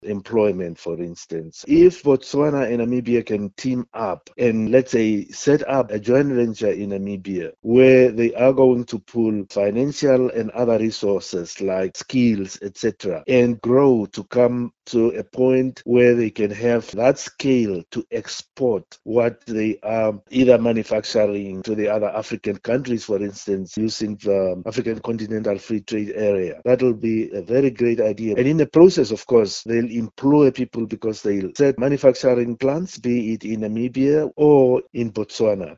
employment, for instance. If Botswana and Namibia can team up and, let's say, set up a joint venture in Namibia where they are going to pool financial and other resources like skills, etc., and grow to come to a point where they can have that scale to export what they are either manufacturing to the other African countries, for instance, using the African Continental Free Trade Area. That will be a very great idea. And in the process, of course, they'll employ people because they'll set manufacturing plants, be it in Namibia or in Botswana.